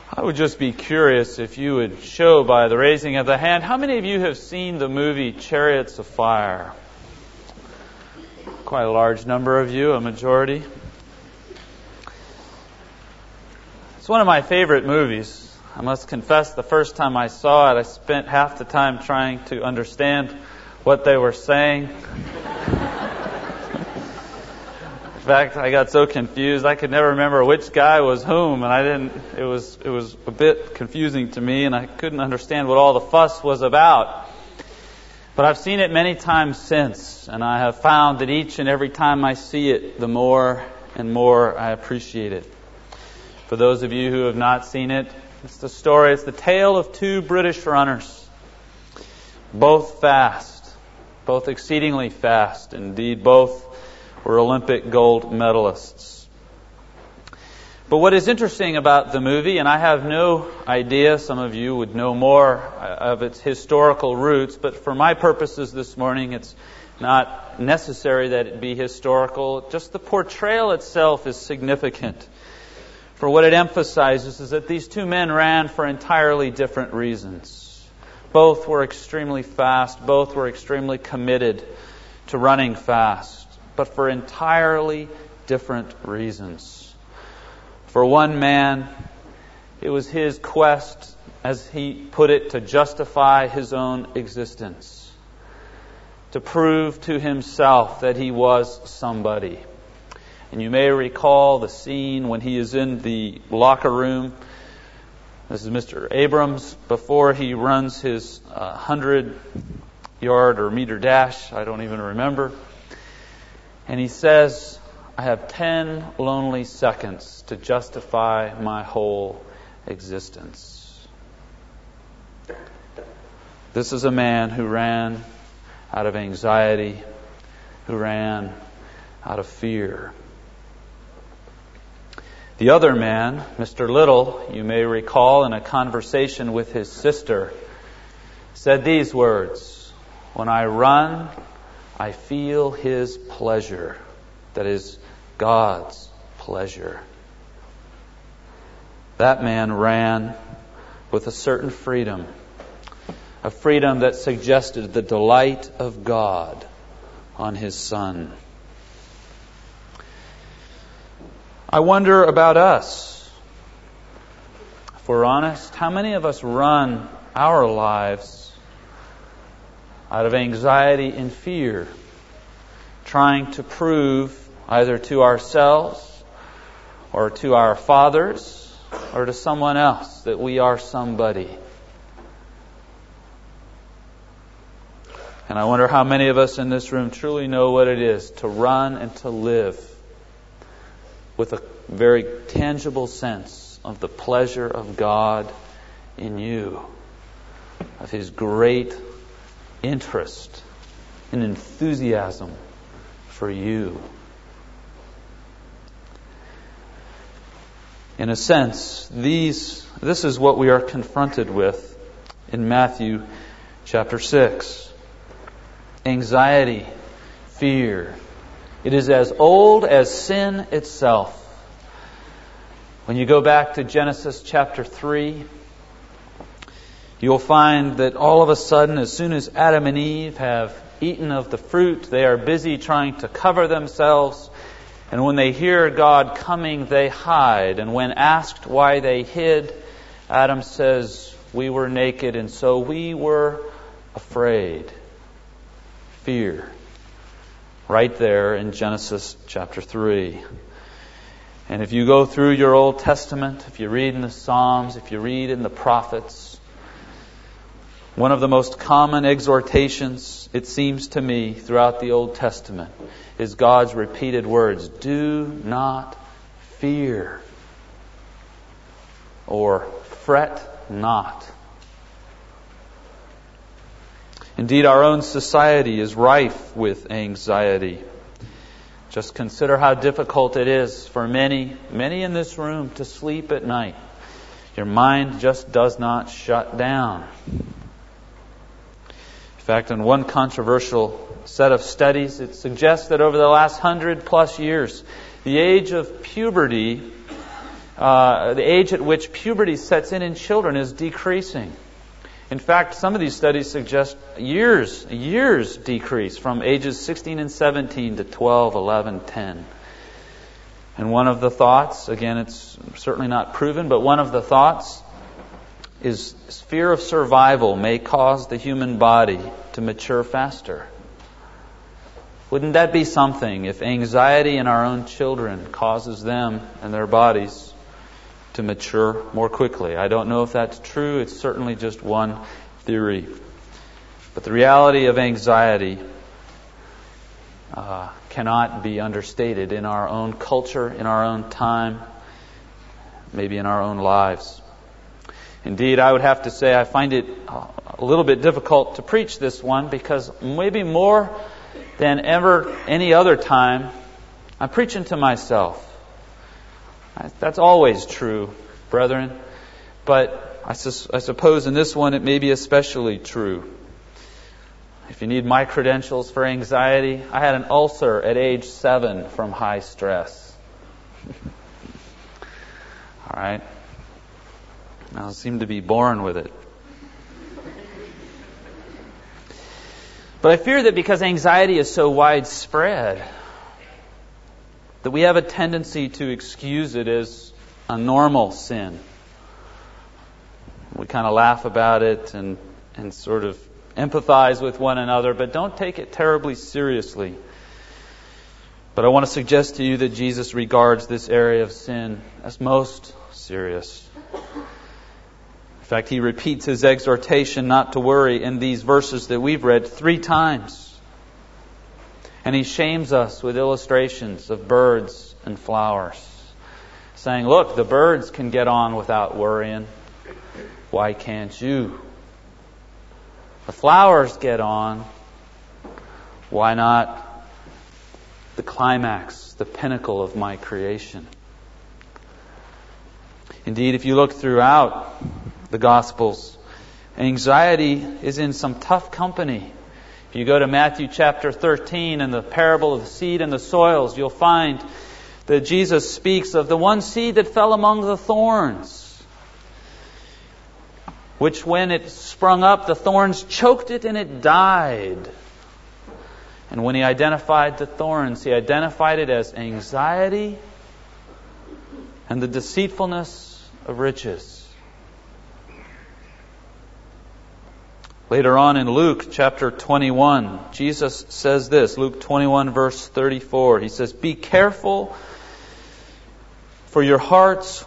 I would just be curious if you would show by the raising of the hand, how many of you have seen the movie Chariots of Fire? Quite a large number of you, a majority. It's one of my favorite movies. I must confess, the first time I saw it, I spent half the time trying to understand what they were saying. In fact, I got so confused I could never remember which guy was whom, and it was a bit confusing to me, and I couldn't understand what all the fuss was about. But I've seen it many times since, and I have found that each and every time I see it, the more and more I appreciate it. For those of you who have not seen it, it's the tale of two British runners, both fast, both exceedingly fast, indeed both were Olympic gold medalists. But what is interesting about the movie, and I have no idea, some of you would know more of its historical roots, but for my purposes this morning, it's not necessary that it be historical. Just the portrayal itself is significant. For what it emphasizes is that these two men ran for entirely different reasons. Both were extremely fast, both were extremely committed to running fast, but for entirely different reasons. For one man, it was his quest, as he put it, to justify his own existence, to prove to himself that he was somebody. And you may recall the scene when he is in the locker room. This is Mr. Abrams before he runs his 100-yard or meter dash. I don't even remember. And he says, I have 10 lonely seconds to justify my whole existence. This is a man who ran out of anxiety, who ran out of fear. The other man, Mr. Little, you may recall in a conversation with his sister, said these words, when I run, I feel His pleasure. That is, God's pleasure. That man ran with a certain freedom. A freedom that suggested the delight of God on His Son. I wonder about us. If we're honest, how many of us run our lives out of anxiety and fear, trying to prove either to ourselves or to our fathers or to someone else that we are somebody? And I wonder how many of us in this room truly know what it is to run and to live with a very tangible sense of the pleasure of God in you, of His great interest and enthusiasm for you. In a sense, this is what we are confronted with in Matthew chapter 6. Anxiety, fear. It is as old as sin itself. When you go back to Genesis chapter 3, you'll find that all of a sudden, as soon as Adam and Eve have eaten of the fruit, they are busy trying to cover themselves. And when they hear God coming, they hide. And when asked why they hid, Adam says, we were naked and so we were afraid. Fear. Right there in Genesis chapter 3. And if you go through your Old Testament, if you read in the Psalms, if you read in the prophets, one of the most common exhortations, it seems to me, throughout the Old Testament is God's repeated words, do not fear, or fret not. Indeed, our own society is rife with anxiety. Just consider how difficult it is for many in this room to sleep at night. Your mind just does not shut down. In fact, in one controversial set of studies, it suggests that over the last 100+ years, the age of puberty the age at which puberty sets in children is decreasing. In fact, some of these studies suggest years decrease from ages 16 and 17 to 12, 11, 10. And one of the thoughts, again, it's certainly not proven, but one of the thoughts is fear of survival may cause the human body to mature faster. Wouldn't that be something if anxiety in our own children causes them and their bodies to mature more quickly? I don't know if that's true. It's certainly just one theory. But the reality of anxiety cannot be understated in our own culture, in our own time, maybe in our own lives. Indeed, I would have to say I find it a little bit difficult to preach this one because maybe more than ever any other time, I'm preaching to myself. That's always true, brethren. But I suppose in this one it may be especially true. If you need my credentials for anxiety, I had an ulcer at age 7 from high stress. All right. I seem to be born with it. But I fear that because anxiety is so widespread, that we have a tendency to excuse it as a normal sin. We kind of laugh about it and sort of empathize with one another, but don't take it terribly seriously. But I want to suggest to you that Jesus regards this area of sin as most serious. In fact, he repeats his exhortation not to worry in these verses that we've read 3 times. And he shames us with illustrations of birds and flowers, saying, look, the birds can get on without worrying. Why can't you? The flowers get on. Why not the climax, the pinnacle of my creation? Indeed, if you look throughout the Gospels, anxiety is in some tough company. If you go to Matthew chapter 13 and the parable of the seed and the soils, you'll find that Jesus speaks of the one seed that fell among the thorns, which when it sprung up, the thorns choked it and it died. And when he identified the thorns, he identified it as anxiety and the deceitfulness of riches. Later on in Luke chapter 21, Jesus says this, Luke 21 verse 34. He says, be careful or your hearts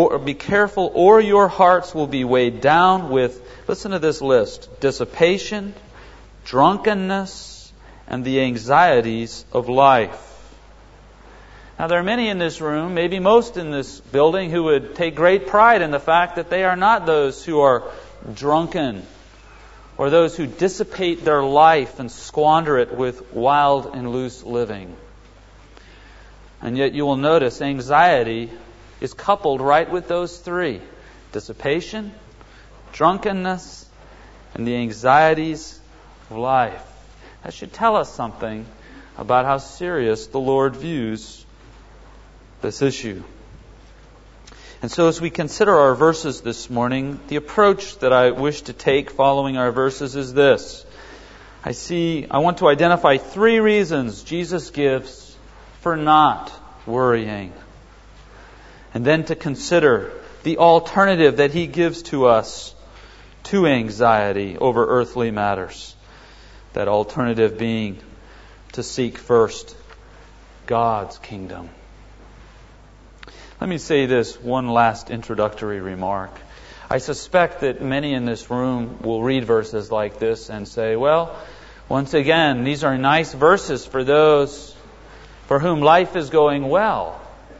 will be weighed down with, listen to this list, dissipation, drunkenness, and the anxieties of life. Now there are many in this room, maybe most in this building, who would take great pride in the fact that they are not those who are drunken, or those who dissipate their life and squander it with wild and loose living. And yet you will notice anxiety is coupled right with those 3. Dissipation, drunkenness, and the anxieties of life. That should tell us something about how serious the Lord views this issue. And so as we consider our verses this morning, the approach that I wish to take following our verses is this. I want to identify 3 reasons Jesus gives for not worrying. And then to consider the alternative that he gives to us to anxiety over earthly matters. That alternative being to seek first God's kingdom. Let me say this one last introductory remark. I suspect that many in this room will read verses like this and say, well, once again, these are nice verses for those for whom life is going well.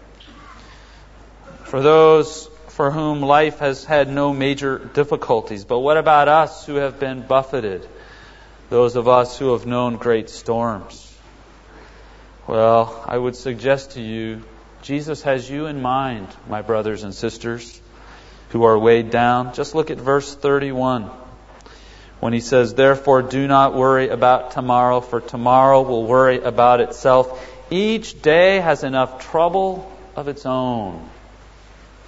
For those for whom life has had no major difficulties. But what about us who have been buffeted? Those of us who have known great storms? Well, I would suggest to you, Jesus has you in mind, my brothers and sisters, who are weighed down. Just look at verse 31. When he says, therefore do not worry about tomorrow, for tomorrow will worry about itself. Each day has enough trouble of its own.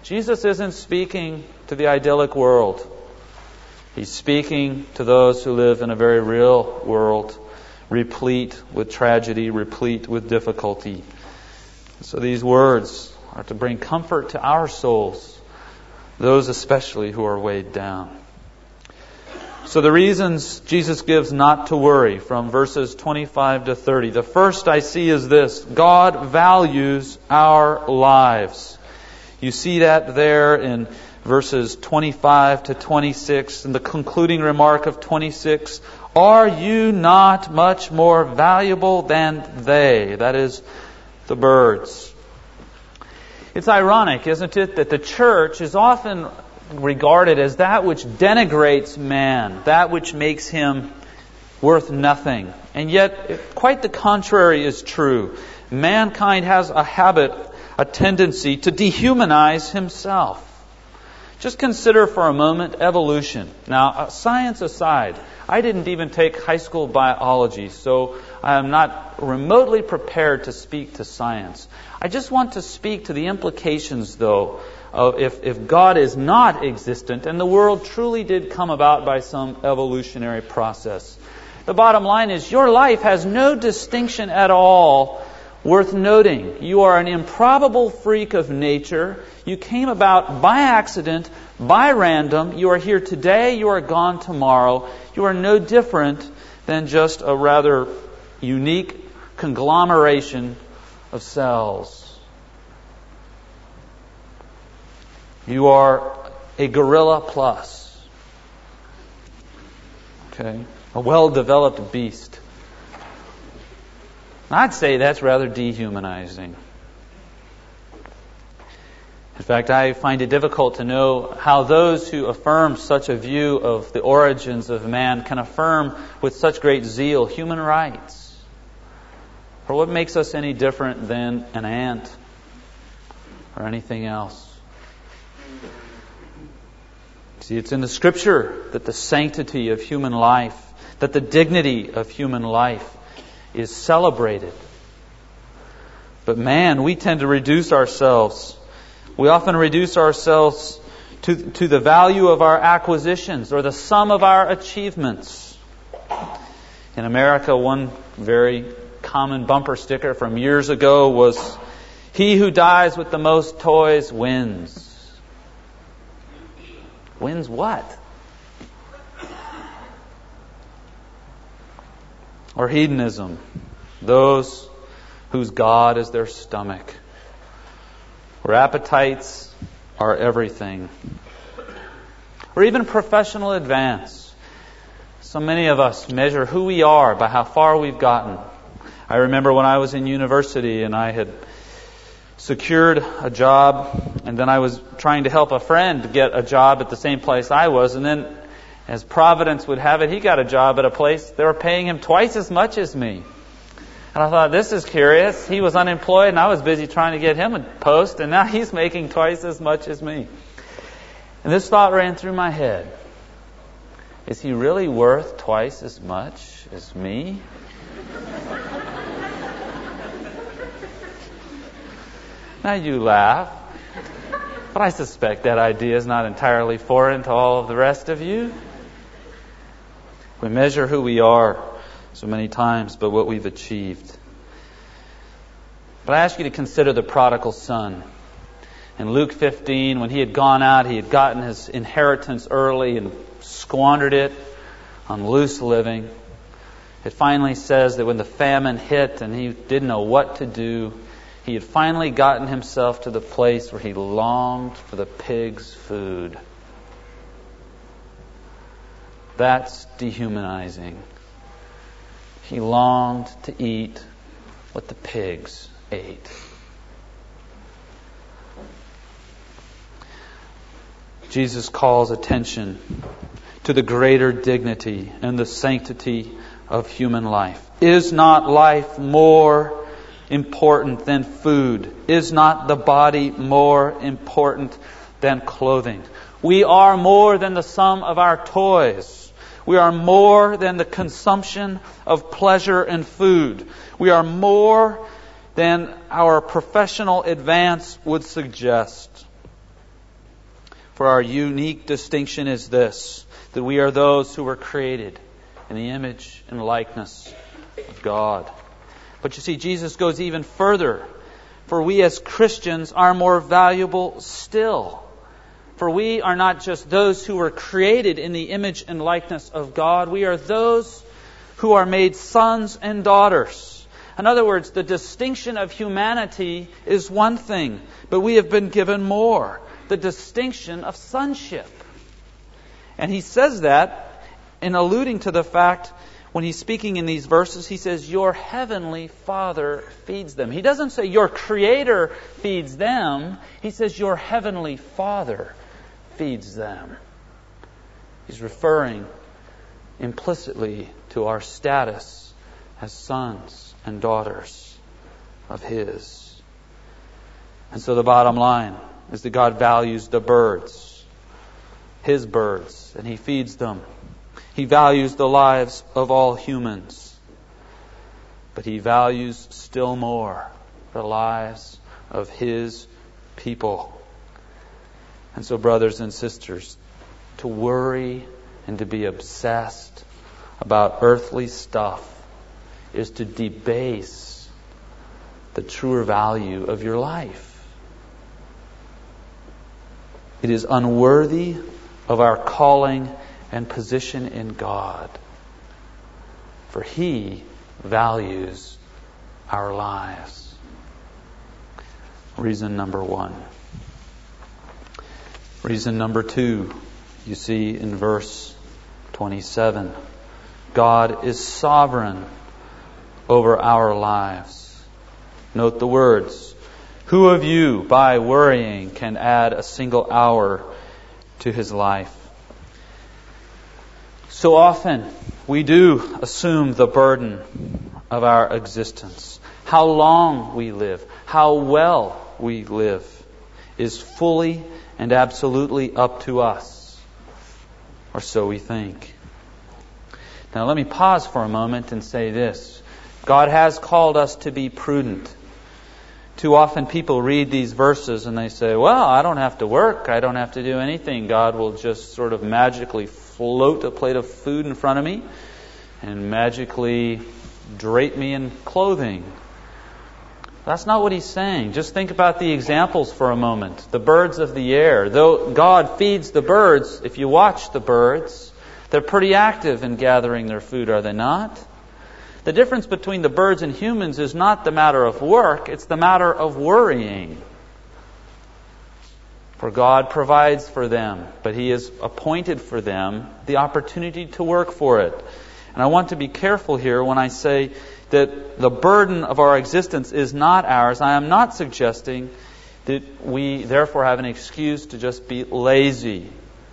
Jesus isn't speaking to the idyllic world. He's speaking to those who live in a very real world, replete with tragedy, replete with difficulty. So these words are to bring comfort to our souls, those especially who are weighed down. So the reasons Jesus gives not to worry from verses 25 to 30. The first I see is this: God values our lives. You see that there in verses 25 to 26, and the concluding remark of 26, are you not much more valuable than they? That is, the birds. It's ironic, isn't it, that the church is often regarded as that which denigrates man, that which makes him worth nothing. And yet, quite the contrary is true. Mankind has a habit, a tendency to dehumanize himself. Just consider for a moment evolution. Now, science aside, I didn't even take high school biology, so I am not remotely prepared to speak to science. I just want to speak to the implications, though, of if God is not existent and the world truly did come about by some evolutionary process. The bottom line is your life has no distinction at all worth noting. You are an improbable freak of nature. You came about by accident, by random. You are here today, you are gone tomorrow. You are no different than just a rather unique conglomeration of cells. You are a gorilla plus. Okay? A well-developed beast. I'd say that's rather dehumanizing. In fact, I find it difficult to know how those who affirm such a view of the origins of man can affirm with such great zeal human rights. Or what makes us any different than an ant or anything else? See, it's in the Scripture that the sanctity of human life, that the dignity of human life is celebrated. But man, we tend to reduce ourselves. We often reduce ourselves to the value of our acquisitions or the sum of our achievements. In America, one very common bumper sticker from years ago was, "He who dies with the most toys wins." Wins what? Or hedonism, those whose God is their stomach, where appetites are everything. Or even professional advance. So many of us measure who we are by how far we've gotten. I remember when I was in university and I had secured a job, and then I was trying to help a friend get a job at the same place I was, and then as Providence would have it, he got a job at a place they were paying him twice as much as me. And I thought, this is curious. He was unemployed and I was busy trying to get him a post, and now he's making twice as much as me. And this thought ran through my head. Is he really worth twice as much as me? Now you laugh, but I suspect that idea is not entirely foreign to all of the rest of you. We measure who we are so many times by what we've achieved. But I ask you to consider the prodigal son. In Luke 15, when he had gone out, he had gotten his inheritance early and squandered it on loose living. It finally says that when the famine hit and he didn't know what to do, he had finally gotten himself to the place where he longed for the pig's food. That's dehumanizing. He longed to eat what the pigs ate. Jesus calls attention to the greater dignity and the sanctity of human life. Is not life more important than food? Is not the body more important than clothing? We are more than the sum of our toys. We are more than the consumption of pleasure and food. We are more than our professional advance would suggest. For our unique distinction is this, that we are those who were created in the image and likeness of God. But you see, Jesus goes even further. For we as Christians are more valuable still. For we are not just those who were created in the image and likeness of God. We are those who are made sons and daughters. In other words, the distinction of humanity is one thing, but we have been given more. The distinction of sonship. And he says that in alluding to the fact, when he's speaking in these verses, he says, your heavenly Father feeds them. He doesn't say your Creator feeds them. He says your heavenly Father feeds them. He's referring implicitly to our status as sons and daughters of His. And so the bottom line is that God values the birds, His birds, and He feeds them. He values the lives of all humans. But He values still more the lives of His people. And so, brothers and sisters, to worry and to be obsessed about earthly stuff is to debase the truer value of your life. It is unworthy of our calling and position in God. For He values our lives. Reason number 1. Reason number 2, you see in verse 27. God is sovereign over our lives. Note the words. Who of you, by worrying, can add a single hour to his life? So often, we do assume the burden of our existence. How long we live, how well we live, is fully and absolutely up to us. Or so we think. Now let me pause for a moment and say this. God has called us to be prudent. Too often people read these verses and they say, well, I don't have to work. I don't have to do anything. God will just sort of magically float a plate of food in front of me and magically drape me in clothing. That's not what He's saying. Just think about the examples for a moment. The birds of the air. Though God feeds the birds, if you watch the birds, they're pretty active in gathering their food, are they not? The difference between the birds and humans is not the matter of work, it's the matter of worrying. For God provides for them, but He has appointed for them the opportunity to work for it. And I want to be careful here when I say that the burden of our existence is not ours. I am not suggesting that we therefore have an excuse to just be lazy.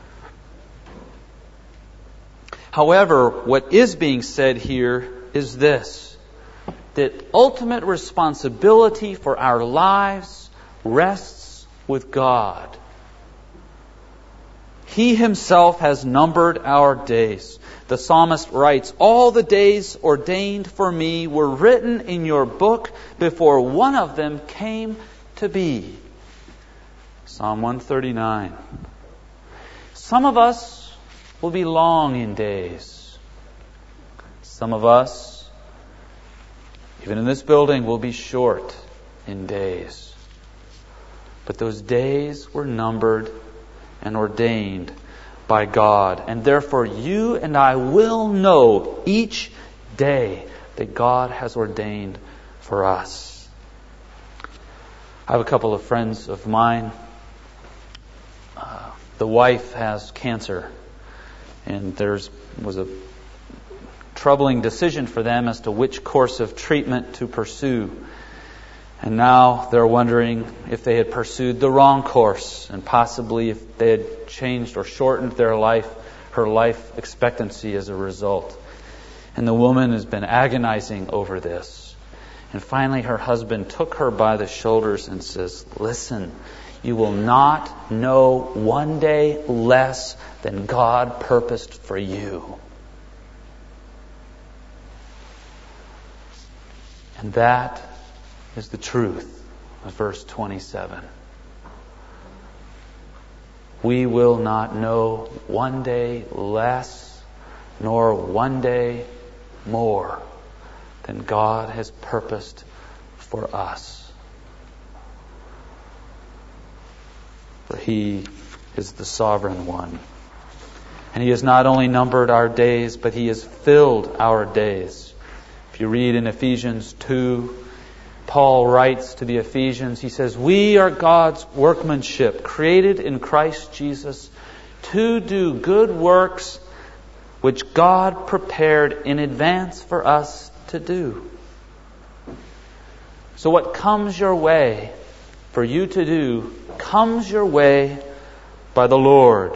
However, what is being said here is this, that ultimate responsibility for our lives rests with God. He Himself has numbered our days. The psalmist writes, all the days ordained for me were written in your book before one of them came to be. Psalm 139. Some of us will be long in days. Some of us, even in this building, will be short in days. But those days were numbered and ordained by God. And therefore you and I will know each day that God has ordained for us. I have a couple of friends of mine. The wife has cancer. And there was a troubling decision for them as to which course of treatment to pursue. And now they're wondering if they had pursued the wrong course, and possibly if they had changed or shortened her life expectancy as a result. And the woman has been agonizing over this. And finally her husband took her by the shoulders and says, listen, you will not know one day less than God purposed for you. And that is the truth of verse 27. we will not know one day less nor one day more than God has purposed for us. For He is the sovereign one. And He has not only numbered our days, but He has filled our days. If you read in Ephesians 2, Paul writes to the Ephesians, he says, "We are God's workmanship, created in Christ Jesus to do good works which God prepared in advance for us to do." So what comes your way for you to do comes your way by the Lord.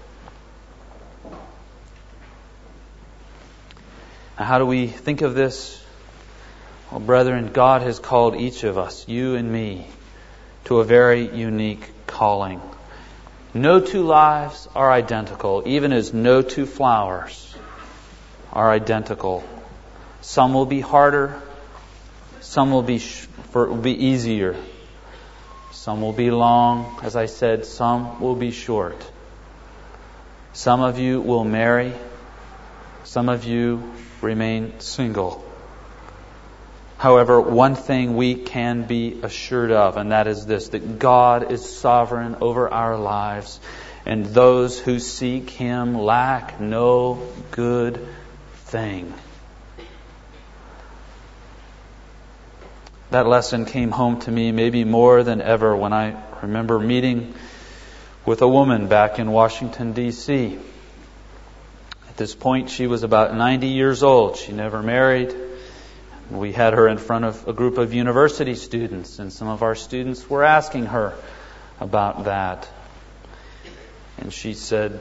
Now, how do we think of this? Well, brethren, God has called each of us, you and me, to a very unique calling. No two lives are identical, even as no two flowers are identical. Some will be harder, some will be easier. Some will be long, as I said, some will be short. Some of you will marry, some of you remain single. However, one thing we can be assured of, and that is this, that God is sovereign over our lives, and those who seek Him lack no good thing. That lesson came home to me maybe more than ever when I remember meeting with a woman back in Washington, D.C. At this point, she was about 90 years old. She never married. We had her in front of a group of university students, and some of our students were asking her about that. And she said,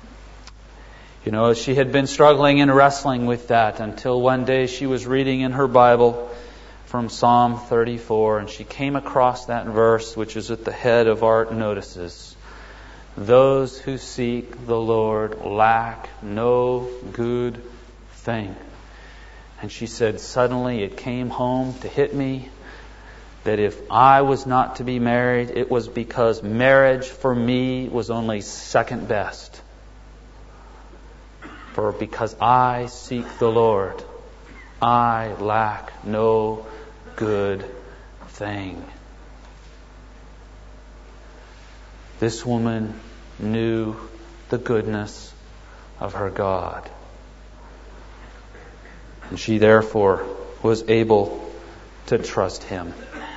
she had been struggling and wrestling with that until one day she was reading in her Bible from Psalm 34, and she came across that verse, which is at the head of our notices. Those who seek the Lord lack no good thing. And she said, suddenly it came home to hit me that if I was not to be married, it was because marriage for me was only second best. For because I seek the Lord, I lack no good thing. This woman knew the goodness of her God. And she therefore was able to trust Him.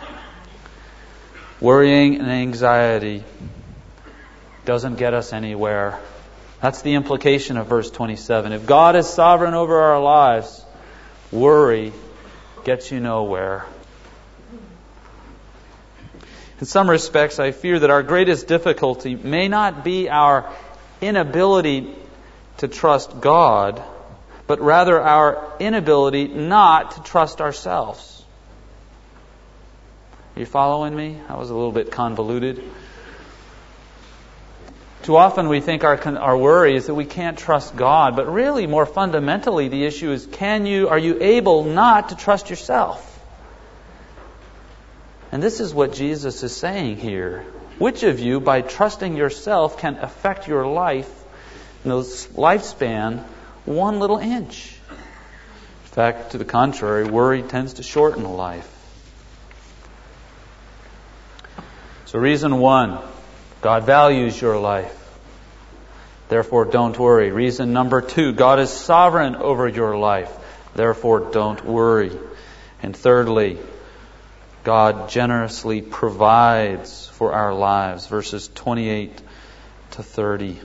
Worrying and anxiety doesn't get us anywhere. That's the implication of verse 27. If God is sovereign over our lives, worry gets you nowhere. In some respects, I fear that our greatest difficulty may not be our inability to trust God, but rather our inability not to trust ourselves. Are you following me? That was a little bit convoluted. Too often we think our worry is that we can't trust God, but really, more fundamentally, the issue is, are you able not to trust yourself? And this is what Jesus is saying here. Which of you, by trusting yourself, can affect your life, lifespan, one little inch? In fact, to the contrary, worry tends to shorten life. So reason 1, God values your life. Therefore, don't worry. Reason number 2, God is sovereign over your life. Therefore, don't worry. And thirdly, God generously provides for our lives. Verses 28 to 30.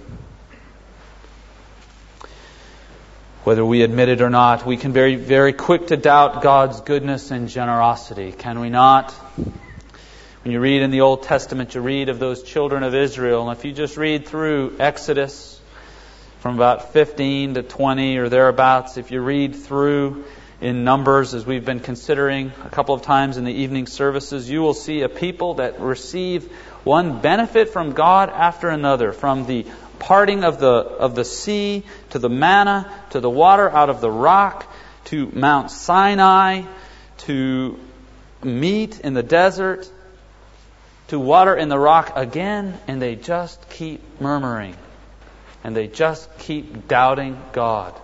Whether we admit it or not, we can be very quick to doubt God's goodness and generosity, can we not? When you read in the Old Testament, you read of those children of Israel, and if you just read through Exodus from about 15 to 20 or thereabouts, if you read through in Numbers, as we've been considering a couple of times in the evening services, you will see a people that receive one benefit from God after another, from the parting of the sea, to the manna, to the water out of the rock, to Mount Sinai, to meat in the desert, to water in the rock again, and they just keep murmuring. And they just keep doubting God.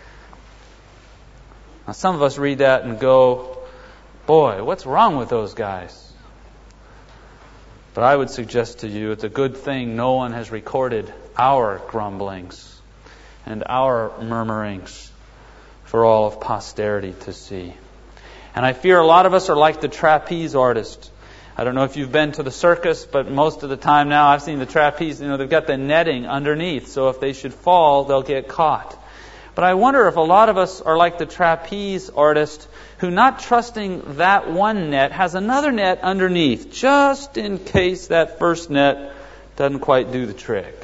Now, some of us read that and go, boy, what's wrong with those guys? But I would suggest to you it's a good thing no one has recorded our grumblings and our murmurings for all of posterity to see. And I fear a lot of us are like the trapeze artist. I don't know if you've been to the circus, but most of the time now I've seen the trapeze, they've got the netting underneath, so if they should fall, they'll get caught. But I wonder if a lot of us are like the trapeze artist who, not trusting that one net, has another net underneath, just in case that first net doesn't quite do the trick.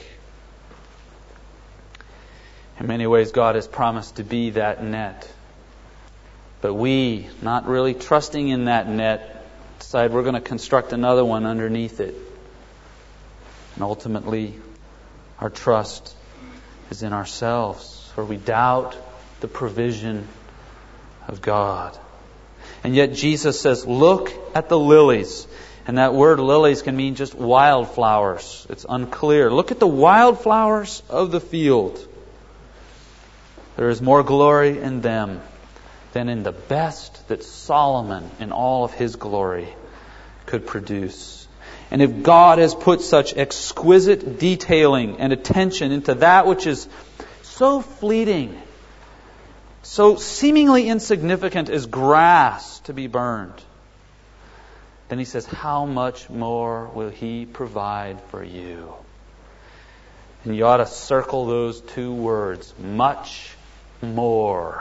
In many ways, God has promised to be that net. But we, not really trusting in that net, decide we're going to construct another one underneath it. And ultimately, our trust is in ourselves, where we doubt the provision of God. And yet Jesus says, look at the lilies. And that word lilies can mean just wildflowers. It's unclear. Look at the wildflowers of the field. There is more glory in them than in the best that Solomon in all of his glory could produce. And if God has put such exquisite detailing and attention into that which is so fleeting, so seemingly insignificant as grass to be burned, then He says, how much more will He provide for you? And you ought to circle those two words, much more.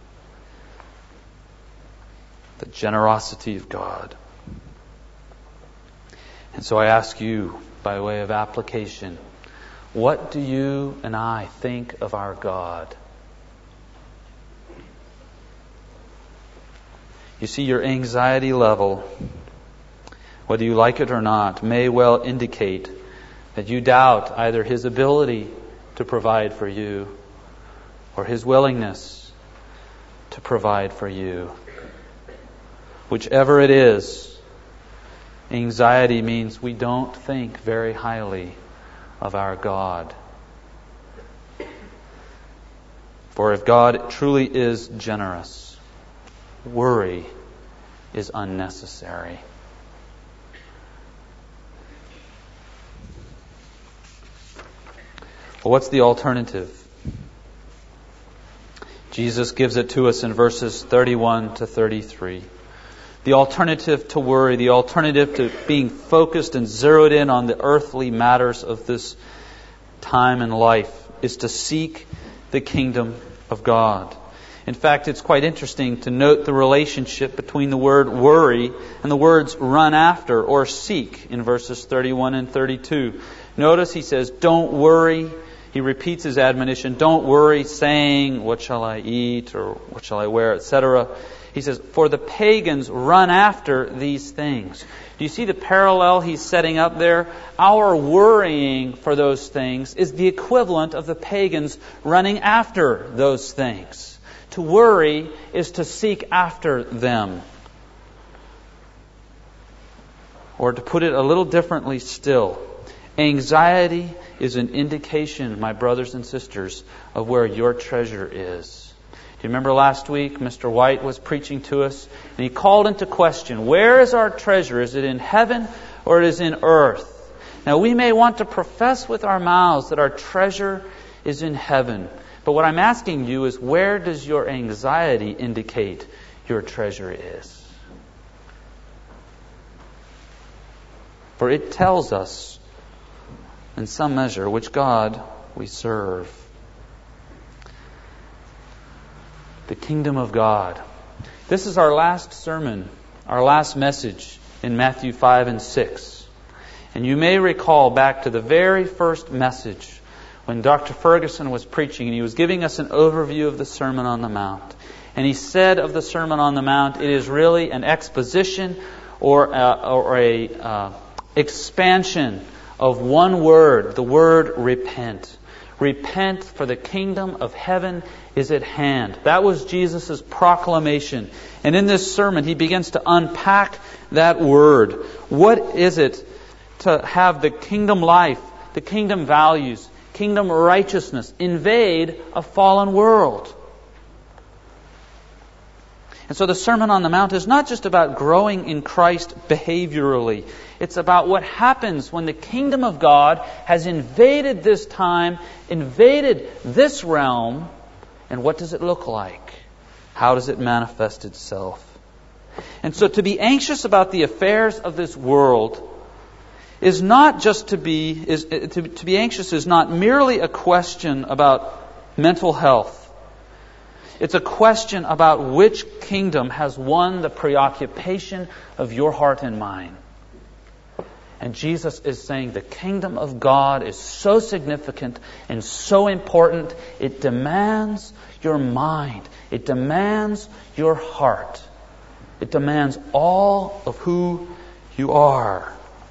The generosity of God. And so I ask you, by way of application, what do you and I think of our God? You see, your anxiety level, whether you like it or not, may well indicate that you doubt either His ability to provide for you or His willingness to provide for you. Whichever it is, anxiety means we don't think very highly of our God. For if God truly is generous, worry is unnecessary. Well, what's the alternative? Jesus gives it to us in verses 31 to 33. The alternative to worry, the alternative to being focused and zeroed in on the earthly matters of this time and life, is to seek the kingdom of God. In fact, it's quite interesting to note the relationship between the word worry and the words run after or seek in verses 31 and 32. Notice he says, don't worry. He repeats his admonition, don't worry, saying, what shall I eat or what shall I wear, etc. He says, for the pagans run after these things. Do you see the parallel he's setting up there? Our worrying for those things is the equivalent of the pagans running after those things. To worry is to seek after them. Or to put it a little differently still, anxiety is an indication, my brothers and sisters, of where your treasure is. Do you remember last week Mr. White was preaching to us and he called into question, where is our treasure? Is it in heaven or it is in earth? Now we may want to profess with our mouths that our treasure is in heaven. But what I'm asking you is, where does your anxiety indicate your treasure is? For it tells us, in some measure, which God we serve. The kingdom of God. This is our last sermon, our last message in Matthew 5 and 6. And you may recall back to the very first message when Dr. Ferguson was preaching, and he was giving us an overview of the Sermon on the Mount. And he said of the Sermon on the Mount, it is really an exposition or a expansion of one word, the word repent. Repent, for the kingdom of heaven is at hand. That was Jesus' proclamation. And in this sermon, he begins to unpack that word. What is it to have the kingdom life, the kingdom values, kingdom righteousness invade a fallen world. And so the Sermon on the Mount is not just about growing in Christ behaviorally. It's about what happens when the kingdom of God has invaded this time, invaded this realm, and what does it look like? How does it manifest itself? And so to be anxious about the affairs of this world is not just to be anxious is not merely a question about mental health. It's a question about which kingdom has won the preoccupation of your heart and mind. And Jesus is saying the kingdom of God is so significant and so important, it demands your mind. It demands your heart. It demands all of who you are.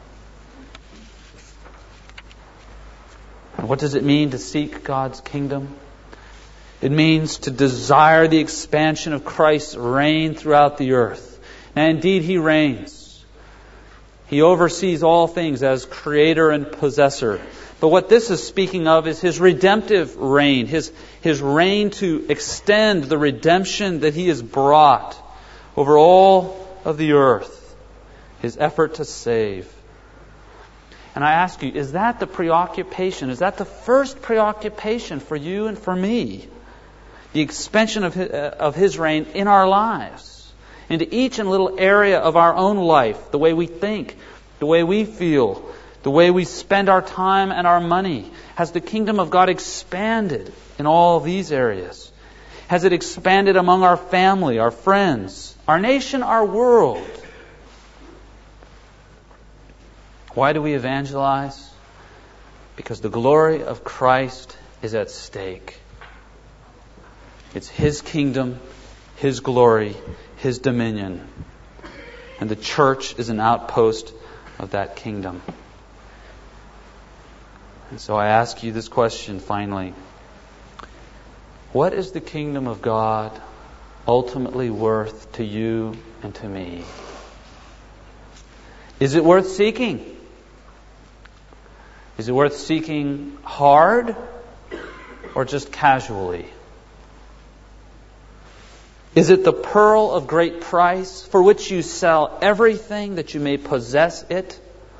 And what does it mean to seek God's kingdom? It means to desire the expansion of Christ's reign throughout the earth. And indeed, He reigns. He oversees all things as creator and possessor. But what this is speaking of is His redemptive reign, His reign to extend the redemption that He has brought over all of the earth. His effort to save. And I ask you, is that the preoccupation? Is that the first preoccupation for you and for me? The expansion of His reign in our lives, into each and little area of our own life, the way we think, the way we feel, the way we spend our time and our money. Has the kingdom of God expanded in all these areas? Has it expanded among our family, our friends, our nation, our world? Why do we evangelize? Because the glory of Christ is at stake. It's His kingdom, His glory, His dominion. And the church is an outpost of that kingdom. And so I ask you this question finally. What is the kingdom of God ultimately worth to you and to me? Is it worth seeking? Is it worth seeking hard or just casually? Is it the pearl of great price for which you sell everything that you may possess it?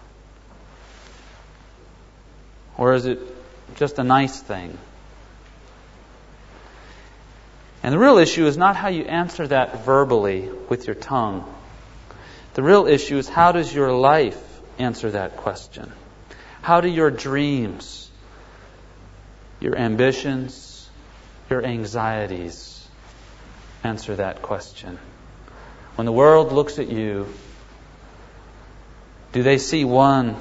Or is it just a nice thing? And the real issue is not how you answer that verbally with your tongue. The real issue is how does your life answer that question? How do your dreams, your ambitions, your anxieties answer that question? When the world looks at you, do they see one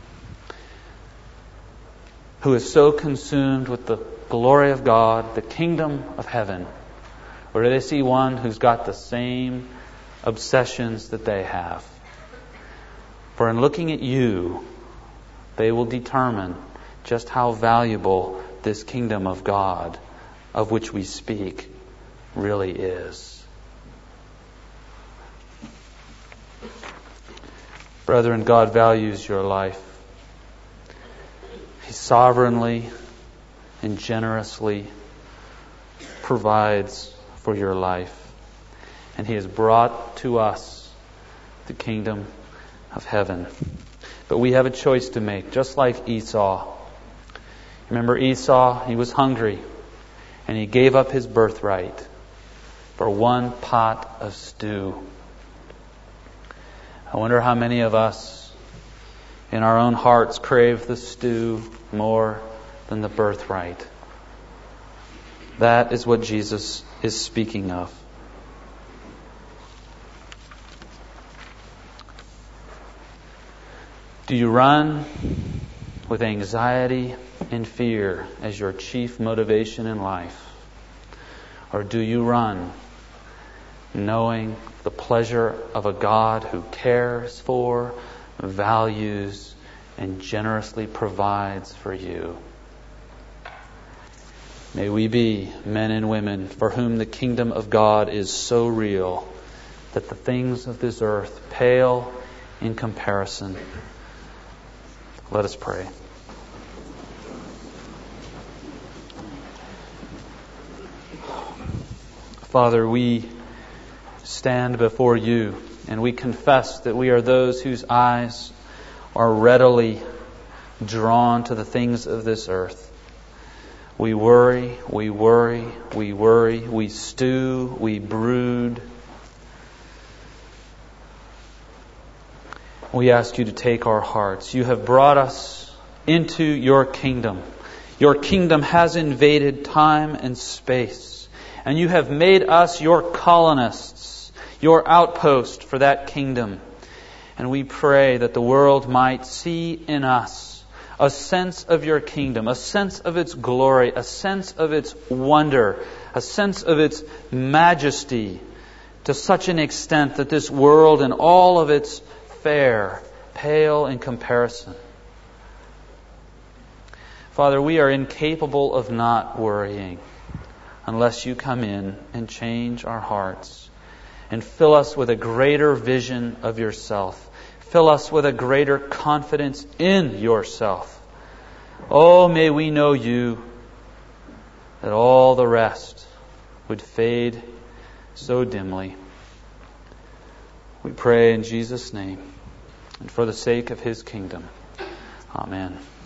who is so consumed with the glory of God, the kingdom of heaven? Or do they see one who's got the same obsessions that they have? For in looking at you, they will determine just how valuable this kingdom of God, of which we speak, really is. Brethren, God values your life. He sovereignly and generously provides for your life. And He has brought to us the kingdom of heaven. But we have a choice to make, just like Esau. Remember Esau? He was hungry, and he gave up his birthright for one pot of stew. I wonder how many of us in our own hearts crave the stew more than the birthright. That is what Jesus is speaking of. Do you run with anxiety and fear as your chief motivation in life? Or do you run knowing the pleasure of a God who cares for, values, and generously provides for you? May we be men and women for whom the kingdom of God is so real that the things of this earth pale in comparison Let us pray. Father, we stand before you and we confess that we are those whose eyes are readily drawn to the things of this earth. We worry, we stew, we brood. We ask you to take our hearts. You have brought us into your kingdom. Your kingdom has invaded time and space. And you have made us your colonists, your outpost for that kingdom. And we pray that the world might see in us a sense of your kingdom, a sense of its glory, a sense of its wonder, a sense of its majesty, to such an extent that this world and all of its fare pale in comparison. Father, we are incapable of not worrying unless you come in and change our hearts and fill us with a greater vision of yourself. Fill us with a greater confidence in yourself. Oh, may we know you, that all the rest would fade so dimly. We pray in Jesus' name and for the sake of His kingdom. Amen.